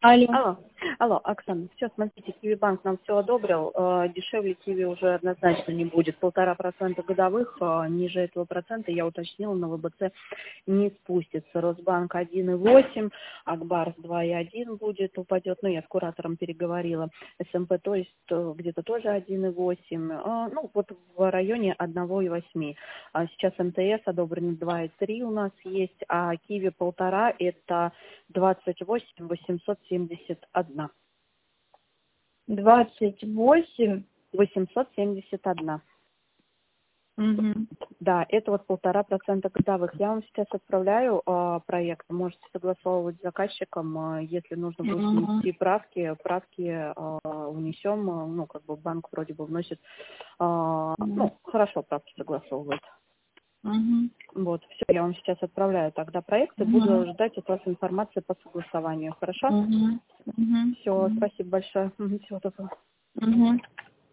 Алло. Алло, Оксана, все, смотрите, Киви-банк нам все одобрил, дешевле Киви уже однозначно не будет, 1,5% годовых, ниже этого процента, я уточнила, на ВБЦ не спустится, Росбанк 1,8, Акбарс 2,1 будет, упадет, ну, я с куратором переговорила, СМП, то есть где-то тоже 1,8, ну, вот в районе 1,8, сейчас МТС одобрено 2,3 у нас есть, а Киви 1,5 это 28 871. 28. 871. Угу. Да, это вот 1,5% годовых. Я вам сейчас отправляю проект. Можете согласовывать с заказчиком. Если нужно будет внести правки унесем. Ну, как бы банк вроде бы вносит. Ну, хорошо, правки согласовывает. Вот, все, я вам сейчас отправляю тогда проект и буду ждать от вас информации по согласованию. Хорошо? Все, спасибо большое. Всего доброго.